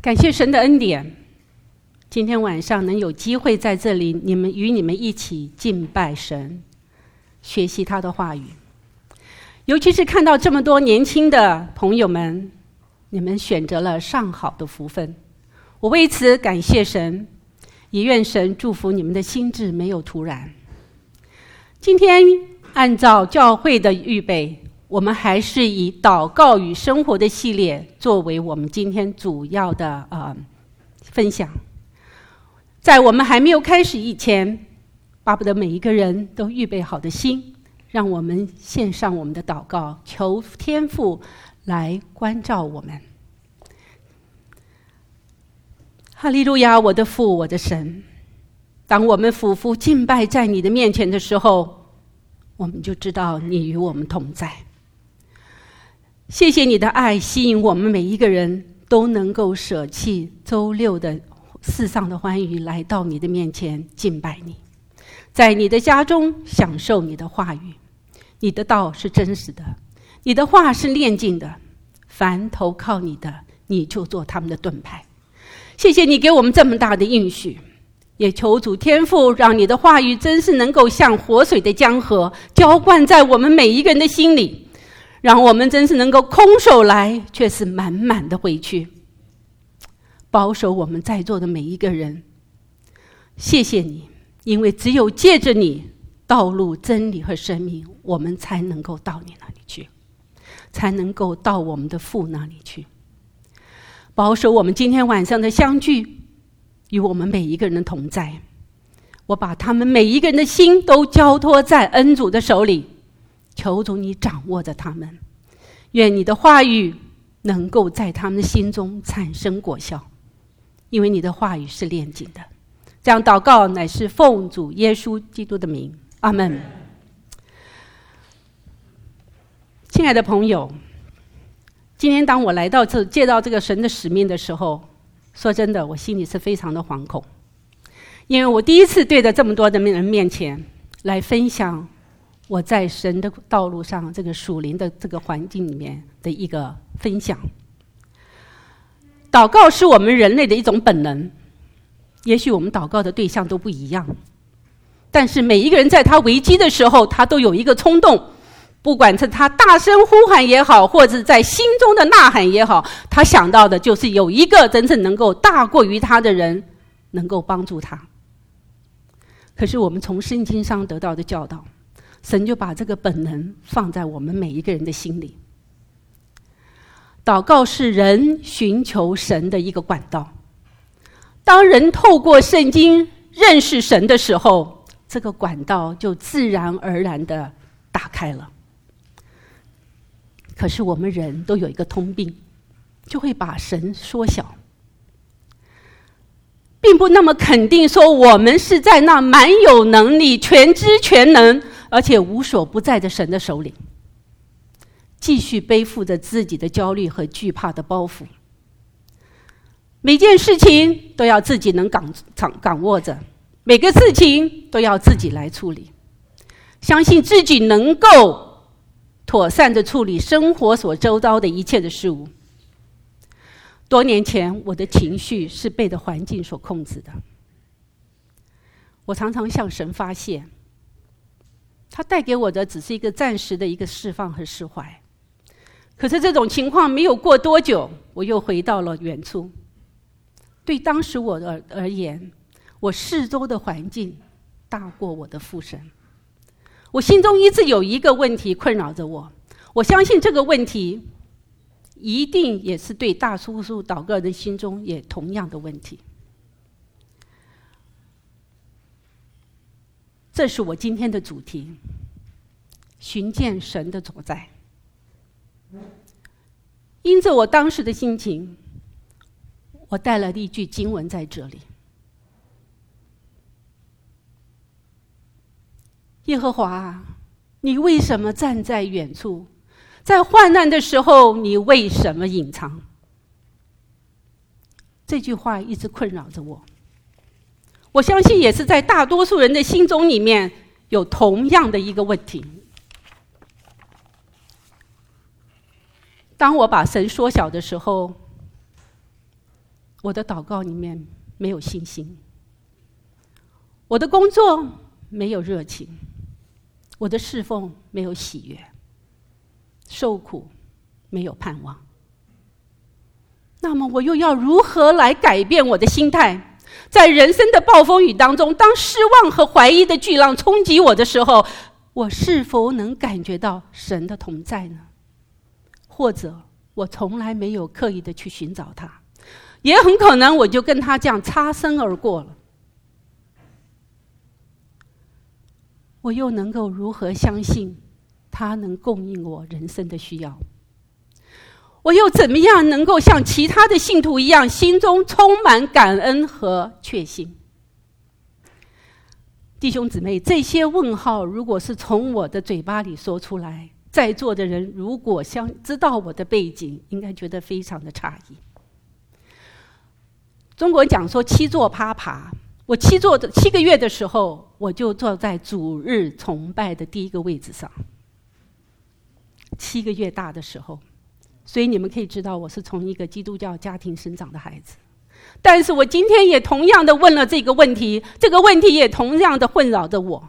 感谢神的恩典，今天晚上能有机会在这里，与你们一起敬拜神，学习他的话语。尤其是看到这么多年轻的朋友们，你们选择了上好的福分，我为此感谢神，也愿神祝福你们的心志没有突然。今天按照教会的预备，我们还是以祷告与生活的系列作为我们今天主要的分享。在我们还没有开始以前，巴不得每一个人都预备好的心，让我们献上我们的祷告，求天父来关照我们。哈利路亚，我的父，我的神，当我们俯伏敬拜在你的面前的时候，我们就知道你与我们同在。谢谢你的爱吸引我们每一个人都能够舍弃周六的世上的欢愉，来到你的面前敬拜你，在你的家中享受你的话语。你的道是真实的，你的话是炼净的，凡投靠你的，你就做他们的盾牌。谢谢你给我们这么大的应许，也求主天父让你的话语真是能够像活水的江河浇灌在我们每一个人的心里，让我们真是能够空手来，却是满满的回去。保守我们在座的每一个人，谢谢你，因为只有借着你，道路、真理和生命，我们才能够到你那里去，才能够到我们的父那里去。保守我们今天晚上的相聚，与我们每一个人的同在。我把他们每一个人的心都交托在恩主的手里，求主你掌握着他们，愿你的话语能够在他们的心中产生果效，因为你的话语是炼净的。这样祷告乃是奉主耶稣基督的名，阿们。亲爱的朋友，今天当我来到接到这个神的使命的时候，说真的，我心里是非常的惶恐，因为我第一次对着这么多的人面前来分享我在神的道路上这个属灵的这个环境里面的一个分享。祷告是我们人类的一种本能，也许我们祷告的对象都不一样，但是每一个人在他危机的时候，他都有一个冲动，不管是他大声呼喊也好，或者在心中的呐喊也好，他想到的就是有一个真正能够大过于他的人能够帮助他。可是我们从圣经上得到的教导，神就把这个本能放在我们每一个人的心里。祷告是人寻求神的一个管道，当人透过圣经认识神的时候，这个管道就自然而然地打开了。可是我们人都有一个通病，就会把神缩小，并不那么肯定说我们是在那蛮有能力、全知全能而且无所不在的神的手里，继续背负着自己的焦虑和惧怕的包袱，每件事情都要自己能掌握着，每个事情都要自己来处理，相信自己能够妥善地处理生活所周遭的一切的事物。多年前，我的情绪是被的环境所控制的，我常常向神发泄，他带给我的只是一个暂时的一个释放和释怀。可是这种情况没有过多久，我又回到了原处。对当时我而言，我四周的环境大过我的父神。我心中一直有一个问题困扰着我，我相信这个问题一定也是对大多数祷告人心中也同样的问题。这是我今天的主题，寻见神的所在。因着我当时的心情，我带了一句经文在这里：耶和华啊，你为什么站在远处？在患难的时候，你为什么隐藏？这句话一直困扰着我，我相信也是在大多数人的心中里面有同样的一个问题。当我把神缩小的时候， 我的祷告里面没有信心，我的工作没有热情，我的侍奉没有喜悦，受苦没有盼望。那么我又要如何来改变我的心态？在人生的暴风雨当中，当失望和怀疑的巨浪冲击我的时候，我是否能感觉到神的同在呢？或者我从来没有刻意的去寻找他，也很可能我就跟他这样擦身而过了。我又能够如何相信他能供应我人生的需要？我又怎么样能够像其他的信徒一样，心中充满感恩和确信？弟兄姊妹，这些问号如果是从我的嘴巴里说出来，在座的人如果知道我的背景，应该觉得非常的诧异。中国人讲说七坐八爬，我7个月的时候，我就坐在主日崇拜的第一个位置上。7个月大的时候，所以你们可以知道我是从一个基督教家庭生长的孩子。但是我今天也同样的问了这个问题，这个问题也同样的困扰着我。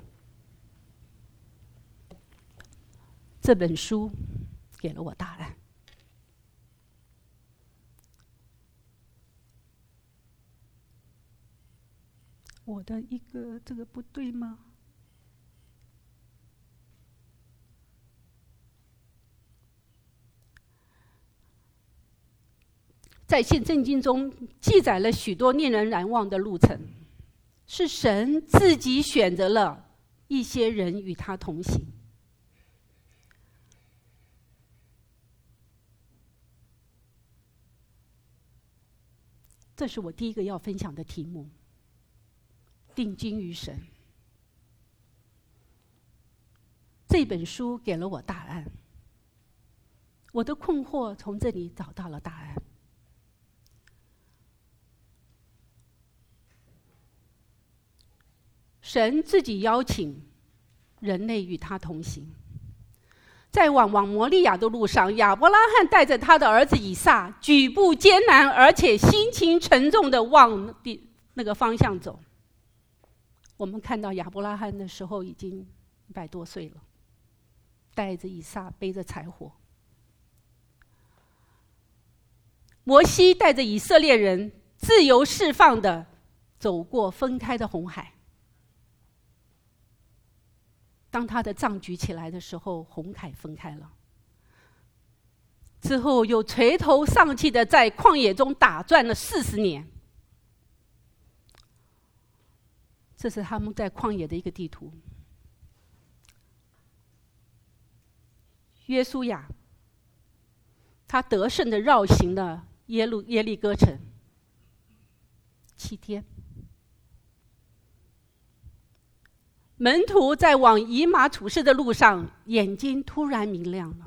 这本书给了我答案。我的这个不对吗？在新圣经中记载了许多令人难忘的路程，是神自己选择了一些人与他同行。这是我第一个要分享的题目：定睛于神。这本书给了我答案，我的困惑从这里找到了答案。神自己邀请人类与他同行，在往摩利亚的路上，亚伯拉罕带着他的儿子以撒，举步艰难而且心情沉重地往那个方向走。我们看到亚伯拉罕的时候已经100多岁了，带着以撒，背着柴火。摩西带着以色列人自由释放地走过分开的红海。当他的杖举起来的时候，红海分开了。之后又垂头丧气的在旷野中打转了40年。这是他们在旷野的一个地图。约书亚，他得胜的绕行了耶利哥城7天。门徒在往以马处士的路上，眼睛突然明亮了。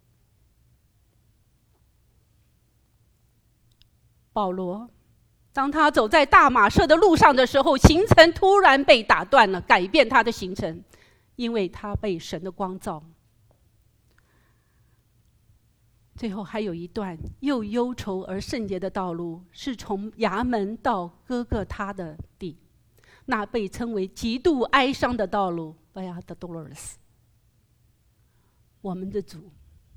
保罗，当他走在大马色的路上的时候，行程突然被打断了，改变他的行程，因为他被神的光照。最后还有一段又忧愁而圣洁的道路，是从衙门到哥哥他的地，那被称为极度哀伤的道路 Via Dolorosa。 我们的主，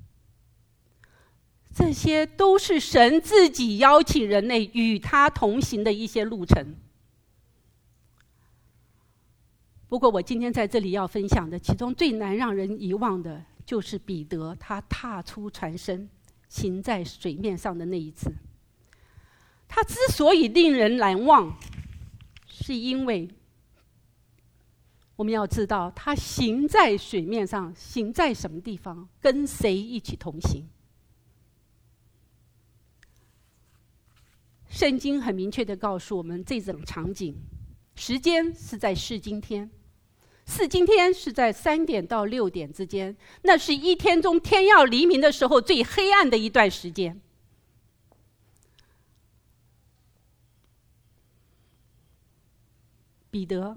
这些都是神自己邀请人类与他同行的一些路程。不过我今天在这里要分享的，其中最难让人遗忘的，就是彼得他踏出船身行在水面上的那一次。他之所以令人难忘，是因为我们要知道他行在水面上，行在什么地方，跟谁一起同行。圣经很明确地告诉我们，这种场景时间是在释经天，释经天是在3点到6点之间，那是一天中天要黎明的时候最黑暗的一段时间。彼得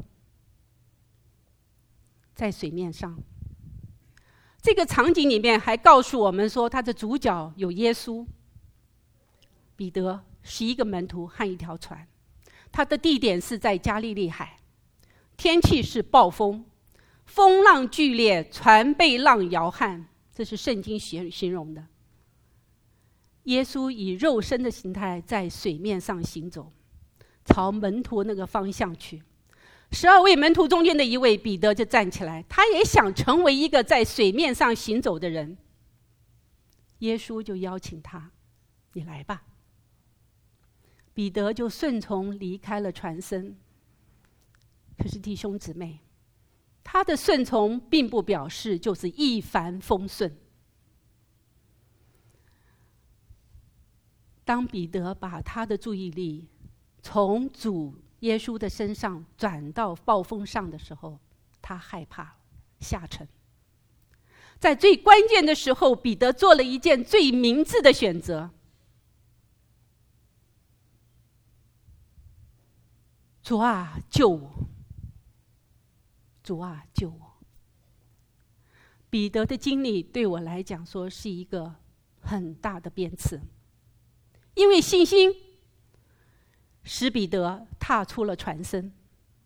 在水面上，这个场景里面还告诉我们说，他的主角有耶稣，彼得 11个门徒和一条船，它的地点是在加利利海，天气是暴风，风浪剧烈，船被浪摇撼，这是圣经形容的。耶稣以肉身的形态在水面上行走，朝门徒那个方向去。12位门徒中间的一位彼得就站起来，他也想成为一个在水面上行走的人。耶稣就邀请他，你来吧。彼得就顺从离开了船身。可是弟兄姊妹，他的顺从并不表示就是一帆风顺。当彼得把他的注意力从主耶稣的身上转到暴风上的时候，他害怕下沉。在最关键的时候，彼得做了一件最明智的选择。主啊，救我！主啊，救我！彼得的经历对我来讲说是一个很大的鞭笞，因为信心使彼得踏出了船身，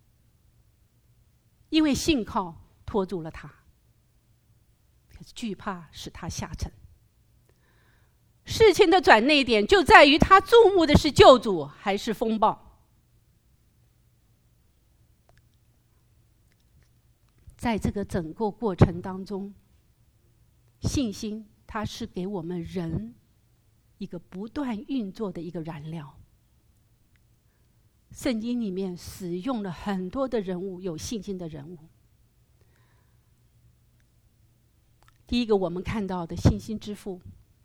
因为信靠拖住了他，可是惧怕使他下沉。事情的转捩点就在于他注目的是救主还是风暴。在这个整个过程当中，信心它是给我们人一个不断运作的一个燃料。圣经里面使用了很多的人物，有信心的人物。第一个我们看到的信心之父，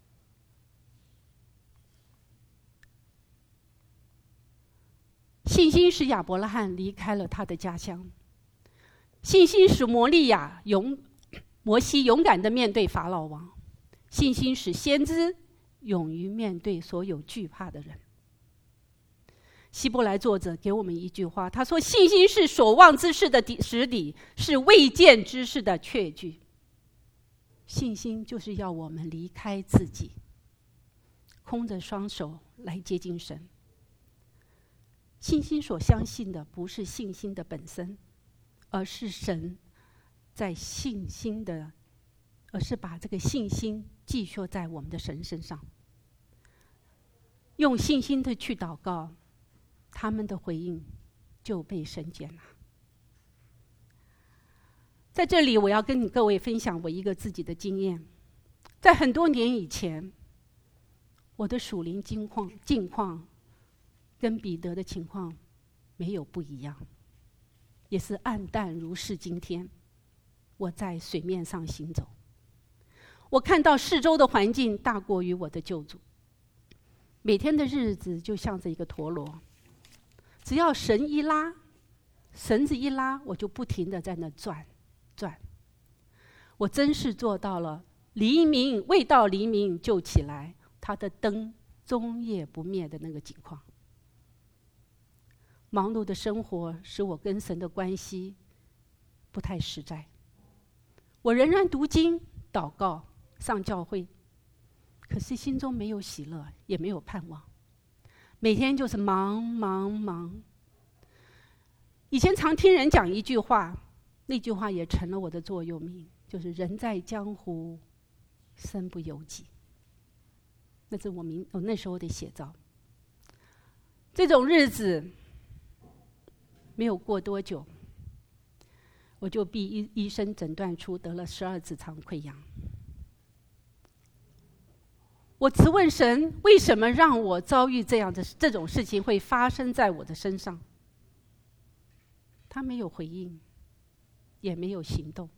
信心使亚伯拉罕离开了他的家乡，信心使摩西勇敢地面对法老王，信心使先知勇于面对所有惧怕的人。希伯来作者给我们一句话，他说：信心是所望之事的实底，是未见之事的确据。信心就是要我们离开自己，空着双手来接近神。信心所相信的不是信心的本身，而是神在信心的，而是把这个信心寄托在我们的神身上。用信心的去祷告，他们的回应就被神接纳。在这里我要跟各位分享我一个自己的经验。在很多年以前，我的属灵境况跟彼得的情况没有不一样，也是暗淡如是今天。我在水面上行走，我看到四周的环境大过于我的救主。每天的日子就像这一个陀螺，只要绳子一拉，我就不停地在那转。我真是做到了未到黎明就起来，他的灯终夜不灭的那个情况。忙碌的生活使我跟神的关系不太实在。我仍然读经、祷告、上教会，可是心中没有喜乐，也没有盼望。每天就是忙。以前常听人讲一句话，那句话也成了我的座右铭，就是人在江湖，身不由己。那是我那时候的写照。这种日子没有过多久，我就被医生诊断出得了12指肠溃疡。我直问神，为什么让我遭遇这种事情会发生在我的身上？他没有回应，也没有行动。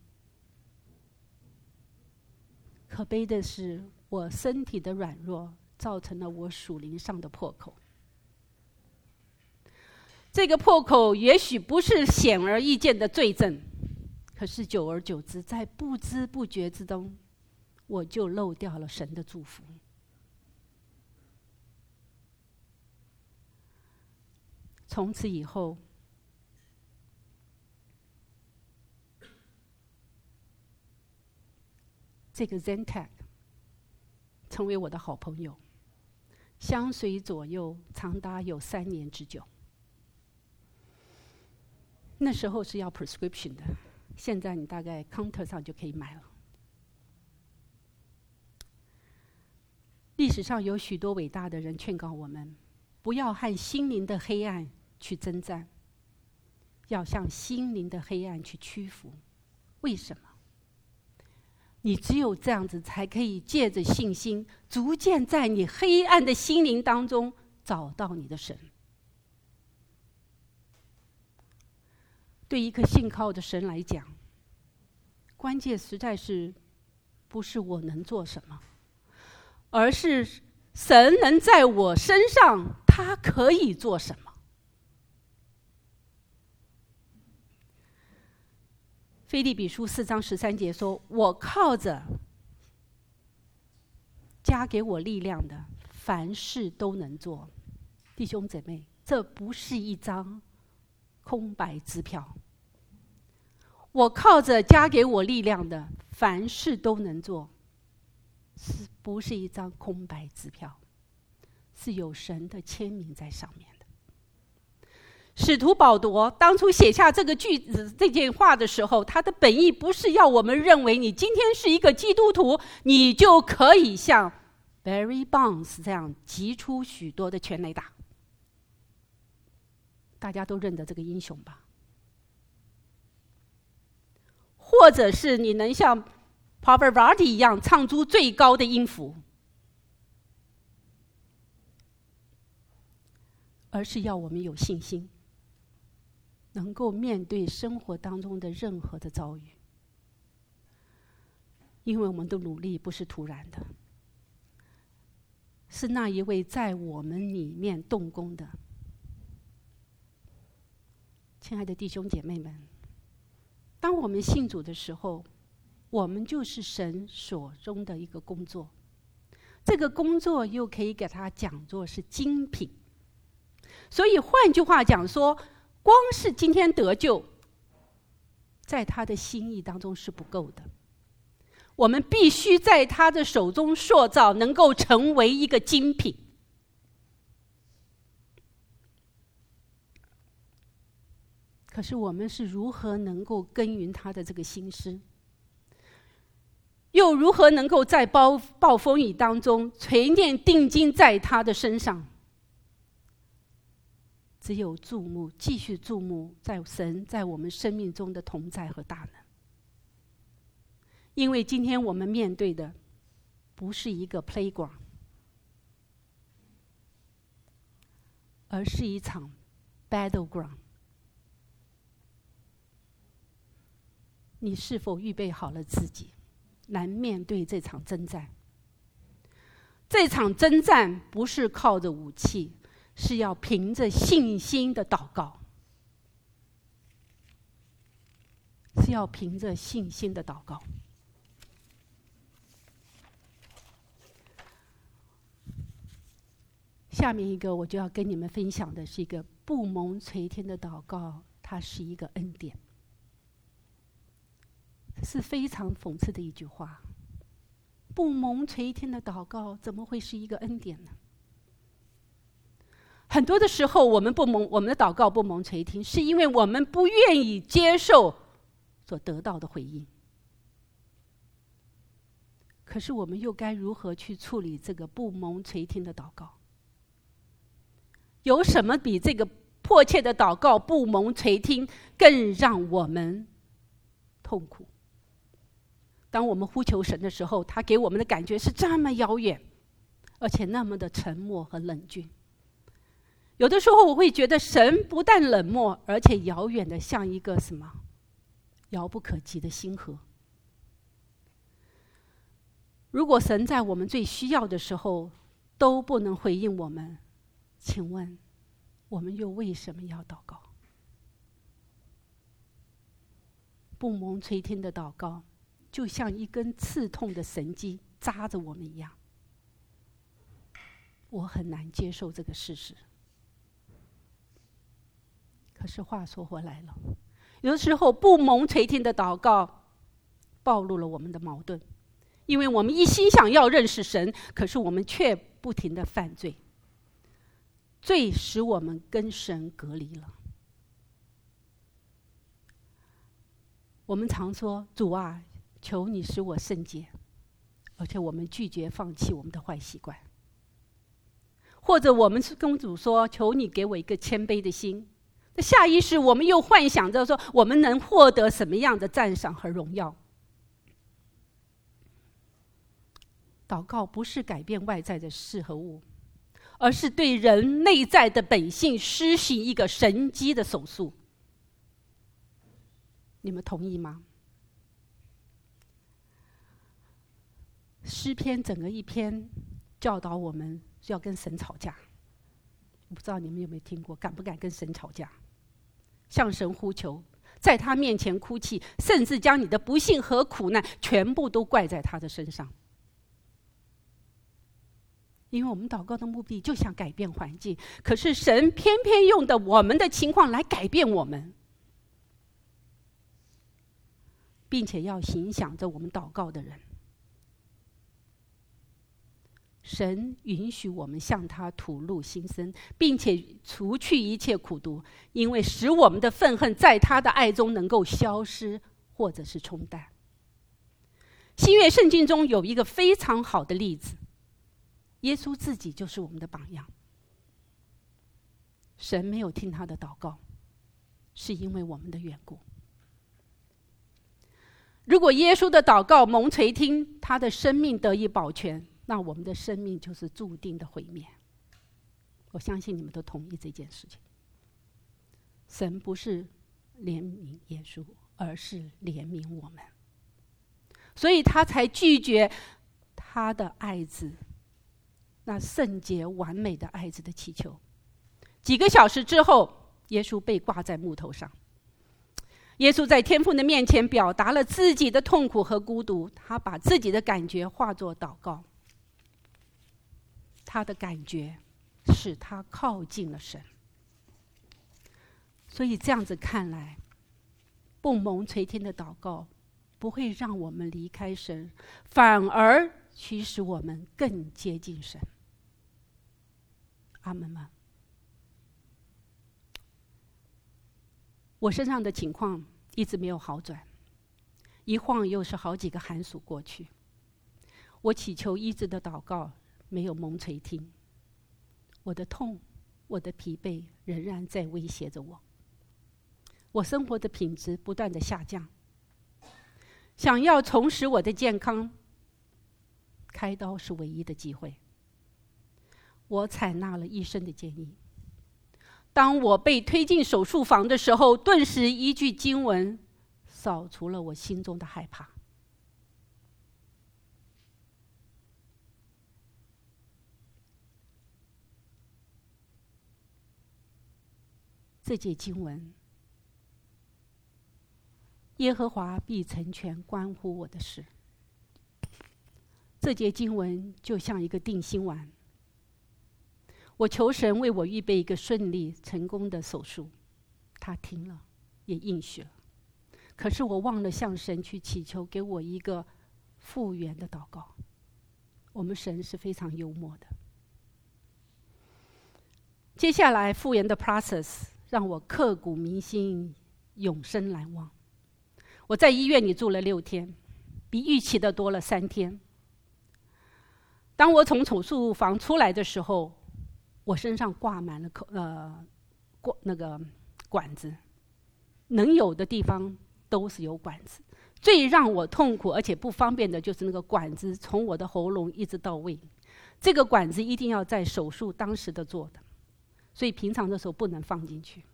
可悲的是，我身体的软弱造成了我属灵上的破口。这个破口也许不是显而易见的罪证，可是久而久之，在不知不觉之中，我就漏掉了神的祝福。从此以后，这个 Zentek 成为我的好朋友。 相随左右，长达有3年之久。那时候是要 prescription 的，现在你大概 counter 上就可以买了。历史上有许多伟大的人劝告我们，不要和心灵的黑暗去征战，要向心灵的黑暗去屈服。为什么？你只有这样子，才可以借着信心，逐渐在你黑暗的心灵当中找到你的神。对一个信靠的神来讲，关键实在是不是我能做什么，而是神能在我身上，他可以做什么。腓立比书4章13节说，我靠着加给我力量的，凡事都能做。弟兄姐妹，这不是一张空白支票。我靠着加给我力量的，凡事都能做，是不是一张空白支票？是有神的签名在上面的。使徒保罗当初写下这个句子、这件话的时候，他的本意不是要我们认为你今天是一个基督徒，你就可以像 Barry Bonds 这样击出许多的全垒打。大家都认得这个英雄吧？或者是你能像 Pavarotti 一样唱出最高的音符，而是要我们有信心，能够面对生活当中的任何的遭遇，因为我们的努力不是突然的，是那一位在我们里面动工的。亲爱的弟兄姐妹们，当我们信主的时候，我们就是神手中的一个工作，这个工作又可以给它讲作是精品。所以换句话讲说，光是今天得救，在他的心意当中是不够的，我们必须在他的手中塑造，能够成为一个精品。可是我们是如何能够耕耘他的这个心思，又如何能够在暴风雨当中垂念定睛在他的身上？只有注目，继续注目在神在我们生命中的同在和大能。因为今天我们面对的不是一个 playground， 而是一场 battleground。你是否预备好了自己来面对这场征战？这场征战不是靠着武器，是要凭着信心的祷告，是要凭着信心的祷告。下面一个我就要跟你们分享的是一个不蒙垂天的祷告，它是一个恩典。是非常讽刺的一句话，不蒙垂天的祷告怎么会是一个恩典呢？很多的时候我们的祷告不蒙垂听，是因为我们不愿意接受所得到的回应。可是我们又该如何去处理这个不蒙垂听的祷告？有什么比这个迫切的祷告不蒙垂听更让我们痛苦？当我们呼求神的时候，他给我们的感觉是这么遥远，而且那么的沉默和冷峻。有的时候我会觉得神不但冷漠，而且遥远的像一个什么遥不可及的星河。如果神在我们最需要的时候都不能回应我们，请问我们又为什么要祷告？不蒙垂听的祷告就像一根刺痛的绳机扎着我们一样，我很难接受这个事实。可是话说回来了，有的时候不蒙垂听的祷告暴露了我们的矛盾，因为我们一心想要认识神，可是我们却不停地犯罪， 罪使我们跟神隔离了。我们常说，主啊，求你使我圣洁，而且我们拒绝放弃我们的坏习惯。或者我们跟主说，求你给我一个谦卑的心。那下意识我们又幻想着说，我们能获得什么样的赞赏和荣耀。祷告不是改变外在的事和物，而是对人内在的本性施行一个神机的手术。你们同意吗？诗篇整个一篇教导我们要跟神吵架。我不知道你们有没有听过，敢不敢跟神吵架？向神呼求，在他面前哭泣，甚至将你的不幸和苦难全部都怪在他的身上。因为我们祷告的目的就想改变环境，可是神偏偏用的我们的情况来改变我们，并且要影响着我们祷告的人。神允许我们向他吐露心声，并且除去一切苦毒，因为使我们的愤恨在他的爱中能够消失，或者是冲淡。新约圣经中有一个非常好的例子，耶稣自己就是我们的榜样。神没有听他的祷告，是因为我们的缘故。如果耶稣的祷告蒙垂听，他的生命得以保全，那我们的生命就是注定的毁灭。我相信你们都同意这件事情。神不是怜悯耶稣，而是怜悯我们，所以他才拒绝他的爱子，那圣洁完美的爱子的祈求。几个小时之后，耶稣被挂在木头上。耶稣在天父的面前表达了自己的痛苦和孤独，他把自己的感觉化作祷告。他的感觉使他靠近了神。所以这样子看来，不蒙垂听的祷告不会让我们离开神，反而驱使我们更接近神。阿们吗？我身上的情况一直没有好转，一晃又是好几个寒暑过去，我祈求医治的祷告没有蒙垂听，我的痛，我的疲惫仍然在威胁着我，我生活的品质不断的下降。想要重拾我的健康，开刀是唯一的机会。我采纳了医生的建议。当我被推进手术房的时候，顿时一句经文扫除了我心中的害怕。这节经文，耶和华必成全关乎我的事。这节经文就像一个定心丸，我求神为我预备一个顺利成功的手术，他听了，也应许了。可是我忘了向神去祈求给我一个复原的祷告。我们神是非常幽默的。接下来复原的 process 让我刻骨铭心，永生难忘。我在医院里住了6天，比预期的多了3天。当我从手术房出来的时候，我身上挂满了管子，能有的地方都是有管子。最让我痛苦而且不方便的就是那个管子从我的喉咙一直到胃，这个管子一定要在手术当时的做的，所以平常的时候不能放进去。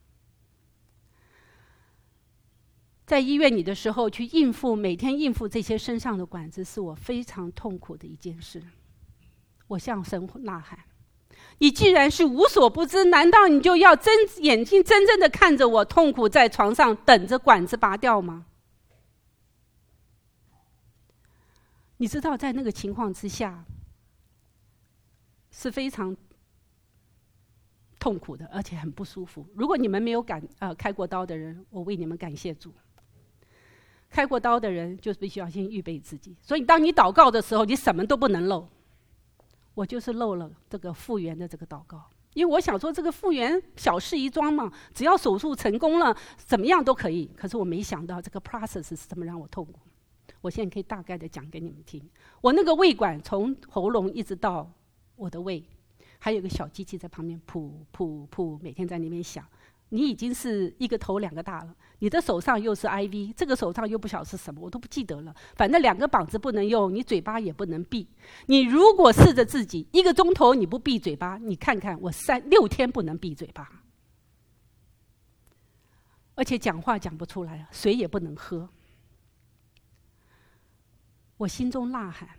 在医院里的时候，去每天应付这些身上的管子，是我非常痛苦的一件事。我向神呐喊，你既然是无所不知，难道你就要眼睛真正的看着我痛苦在床上，等着管子拔掉吗？你知道在那个情况之下是非常痛苦的，而且很不舒服。如果你们没有开过刀的人，我为你们感谢主。开过刀的人就必须要先预备自己，所以当你祷告的时候，你什么都不能漏。我就是漏了这个复原的这个祷告。 因为我想说这个复原小事一桩嘛，只要手术成功了，怎么样都可以。可是我没想到这个 process 是这么让我痛苦。我现在可以大概的讲给你们听。我那个胃管从喉咙一直到我的胃，还有一个小机器在旁边噗噗噗，每天在那边响。你已经是一个头两个大了，你的手上又是 IV， 这个手上又不晓得是什么，我都不记得了。反正2个膀子不能用，你嘴巴也不能闭。你如果试着自己1个钟头你不闭嘴巴，你看看我6天不能闭嘴巴，而且讲话讲不出来，水也不能喝。我心中呐喊，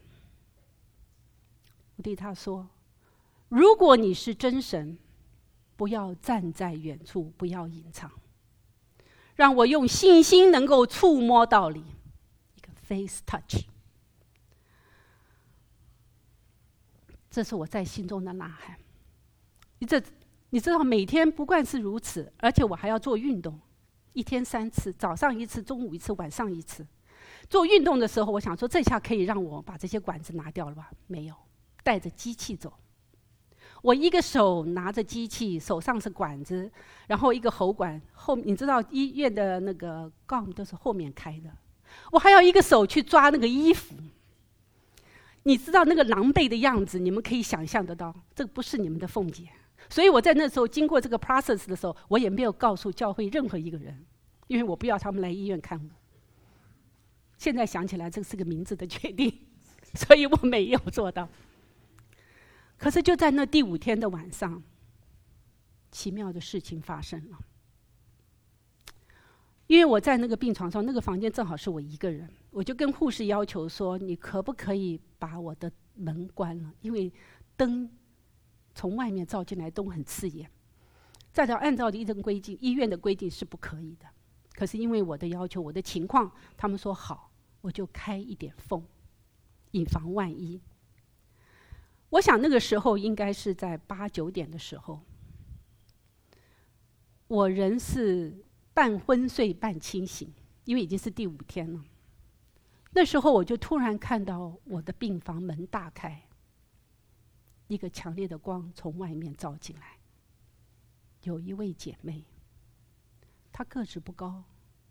我对他说：如果你是真神，不要站在远处，不要隐藏，让我用信心能够触摸到你，一个 face touch。 这是我在心中的呐喊。你知道每天不惯是如此，而且我还要做运动，1天3次，早上1次，中午1次，晚上1次。做运动的时候，我想说这下可以让我把这些管子拿掉了吧？没有，带着机器走。我一个手拿着机器，手上是管子，然后一个喉管你知道医院的那个杠都是后面开的，我还要一个手去抓那个衣服。你知道那个狼狈的样子，你们可以想象得到，这不是你们的凤姐。所以我在那时候经过这个 process 的时候，我也没有告诉教会任何一个人，因为我不要他们来医院看我。现在想起来，这是个明智的决定，所以我没有做到。可是就在那第5天的晚上，奇妙的事情发生了。因为我在那个病床上，那个房间正好是我一个人，我就跟护士要求说：你可不可以把我的门关了？因为灯从外面照进来都很刺眼。再照按照医院的规定是不可以的。可是因为我的要求，我的情况，他们说好，我就开一点缝，以防万一。我想那个时候应该是在8、9点的时候，我人是半昏睡半清醒，因为已经是第5天了。那时候我就突然看到我的病房门大开，一个强烈的光从外面照进来。有一位姐妹，她个子不高，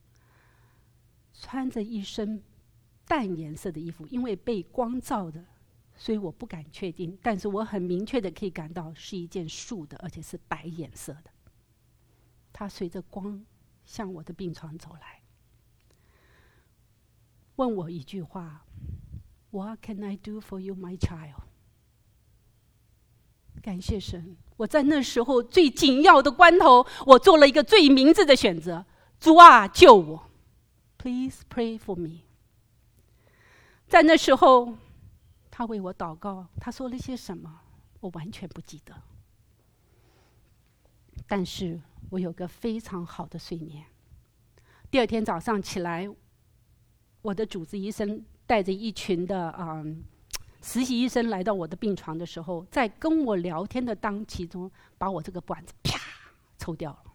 穿着一身淡颜色的衣服，因为被光照的，所以我不敢确定，但是我很明确的可以感到是一件素的，而且是白颜色的。她随着光向我的病床走来，问我一句话 ：What can I do for you, my child？ 感谢神，我在那时候最紧要的关头，我做了一个最明智的选择：主啊，救我 ！Please pray for me。在那时候，他为我祷告，他说了些什么，我完全不记得。但是我有个非常好的睡眠。第2天早上起来，我的主治医生带着一群的实习医生来到我的病床的时候，在跟我聊天的当其中，把我这个管子啪抽掉了。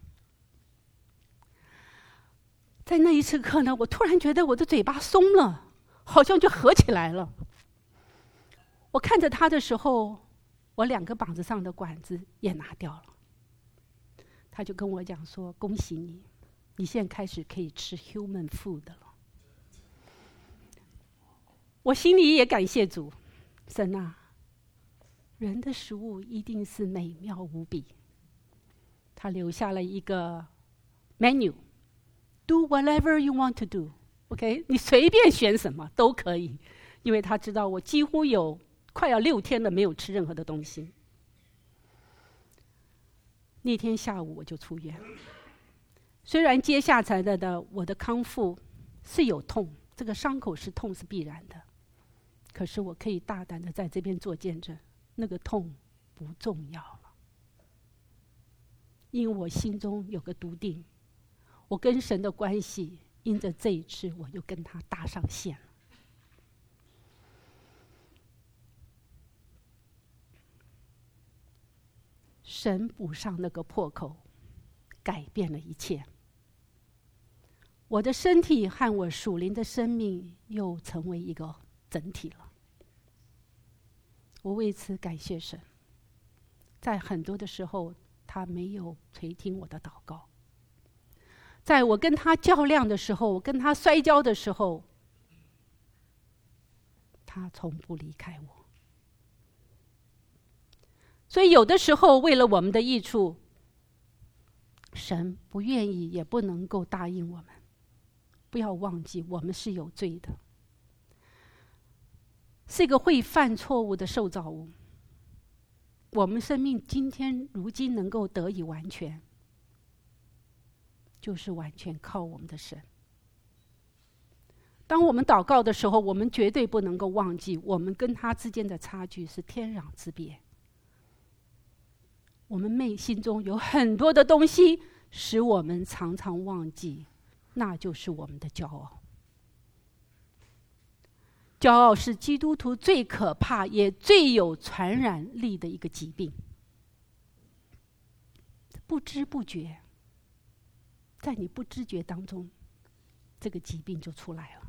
在那一次刻呢，我突然觉得我的嘴巴松了，好像就合起来了。我看着他的时候，我2个膀子上的管子也拿掉了。他就跟我讲说：“恭喜你，你现在开始可以吃 human food 了。”我心里也感谢主，神啊，人的食物一定是美妙无比。他留下了一个 menu，do whatever you want to do。OK， 你随便选什么都可以，因为他知道我几乎有快要6天了没有吃任何的东西。那天下午我就出院，虽然接下来的我的康复是有痛，这个伤口是痛是必然的，可是我可以大胆的在这边做见证，那个痛不重要了，因为我心中有个笃定，我跟神的关系因着这一次我就跟他搭上线了。神补上那个破口，改变了一切。我的身体和我属灵的生命又成为一个整体了。我为此感谢神。 在很多的时候，他没有垂听我的祷告。在我跟他较量的时候，我跟他摔跤的时候，他从不离开我。所以有的时候，为了我们的益处，神不愿意也不能够答应我们。不要忘记，我们是有罪的，是一个会犯错误的受造物。我们生命如今能够得以完全，就是完全靠我们的神。当我们祷告的时候，我们绝对不能够忘记，我们跟他之间的差距是天壤之别。我们内心中有很多的东西使我们常常忘记，那就是我们的骄傲。骄傲是基督徒最可怕也最有传染力的一个疾病。不知不觉，在你不知觉当中，这个疾病就出来了。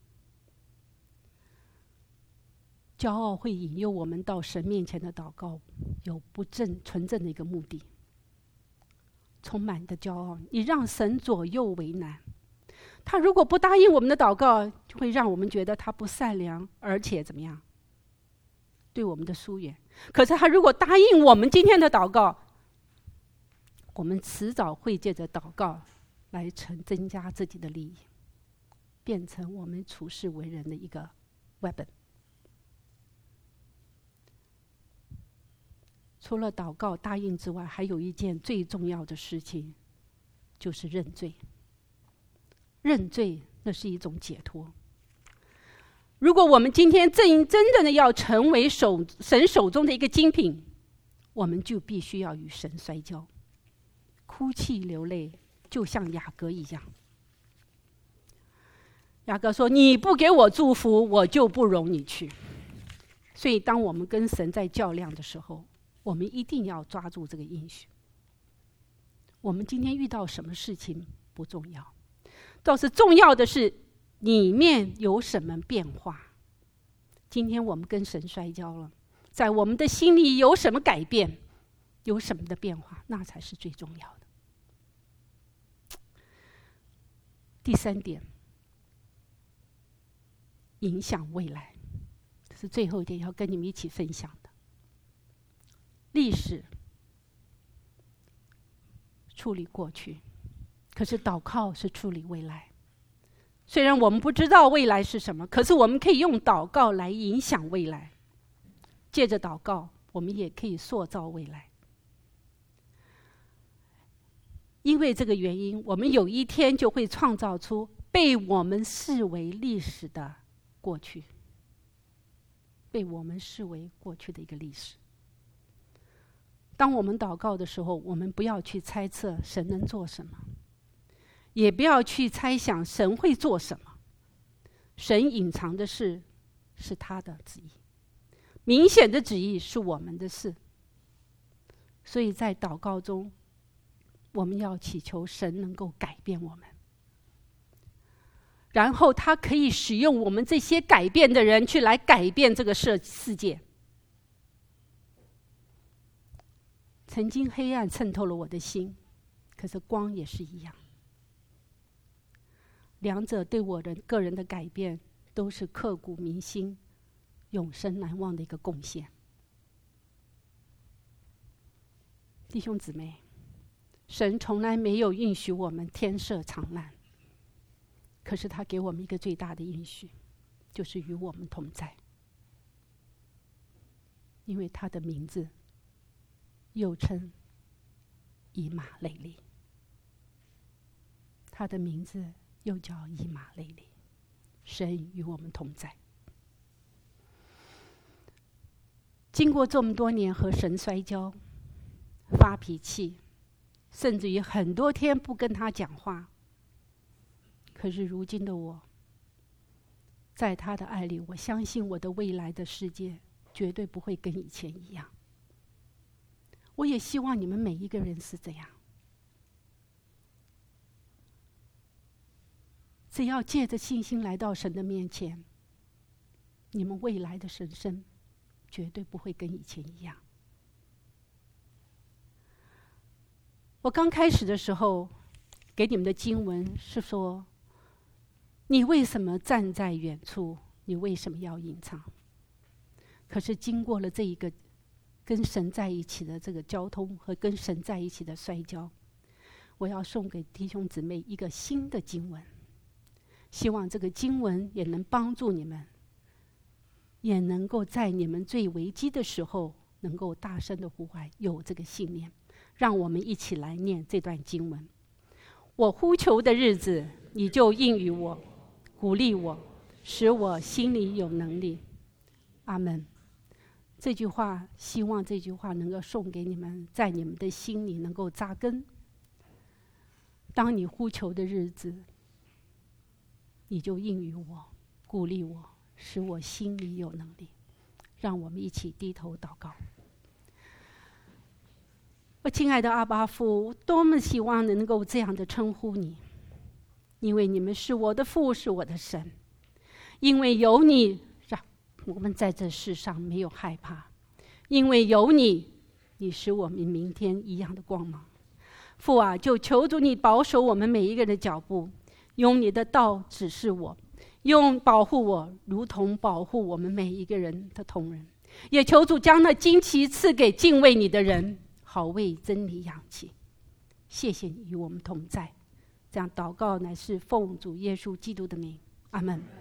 骄傲会引诱我们到神面前的祷告有不纯正的一个目的。充满的骄傲，你让神左右为难。他如果不答应我们的祷告，就会让我们觉得他不善良，而且怎么样？对我们的疏远。可是他如果答应我们今天的祷告，我们迟早会借着祷告来增加自己的利益，变成我们处世为人的一个 weapon。除了祷告答应之外，还有一件最重要的事情，就是认罪。认罪，那是一种解脱。如果我们今天真正的要成为神手中的一个精品，我们就必须要与神摔跤，哭泣流泪，就像雅各一样。雅各说：“你不给我祝福，我就不容你去。”所以，当我们跟神在较量的时候，我们一定要抓住这个应许。我们今天遇到什么事情不重要，倒是重要的是里面有什么变化。今天我们跟神摔跤了，在我们的心里有什么改变，有什么的变化，那才是最重要的。第三点，影响未来，这是最后一点要跟你们一起分享的。历史处理过去，可是祷告是处理未来。虽然我们不知道未来是什么，可是我们可以用祷告来影响未来。借着祷告，我们也可以塑造未来。因为这个原因，我们有一天就会创造出被我们视为历史的过去，被我们视为过去的一个历史。当我们祷告的时候，我们不要去猜测神能做什么，也不要去猜想神会做什么。神隐藏的事是他的旨意，明显的旨意是我们的事。所以在祷告中，我们要祈求神能够改变我们，然后他可以使用我们这些改变的人去来改变这个世界。曾经黑暗渗透了我的心，可是光也是一样。两者对我的个人的改变都是刻骨铭心、永生难忘的一个贡献。弟兄姊妹，神从来没有允许我们天设长难，可是他给我们一个最大的应许，就是与我们同在。因为他的名字又称以马内利，他的名字又叫以马内利，神与我们同在。经过这么多年和神摔跤、发脾气，甚至于很多天不跟他讲话，可是如今的我，在他的爱里，我相信我的未来的世界绝对不会跟以前一样。我也希望你们每一个人是这样。只要借着信心来到神的面前，你们未来的人生绝对不会跟以前一样。 我刚开始的时候给你们的经文是说，你为什么站在远处？你为什么要隐藏？可是经过了这一个跟神在一起的这个交通和跟神在一起的摔跤，我要送给弟兄姊妹一个新的经文，希望这个经文也能帮助你们，也能够在你们最危机的时候能够大声的呼唤，有这个信念。让我们一起来念这段经文。我呼求的日子，你就应允我，鼓励我，使我心里有能力。阿们。这句话，希望这句话能够送给你们，在你们的心里能够扎根。当你呼求的日子，你就应允我，鼓励我，使我心里有能力。让我们一起低头祷告。我亲爱的阿爸父，多么希望能够这样的称呼你，因为你们是我的父，是我的神。因为有你，让我们在这世上没有害怕；因为有你，你使我们明天一样的光芒。父啊，就求主你保守我们每一个人的脚步，用你的道指示我，用保护我，如同保护我们每一个人的同仁。也求主将那旌旗赐给敬畏你的人，好为真理扬起。谢谢你与我们同在。这样祷告乃是奉主耶稣基督的名，阿们。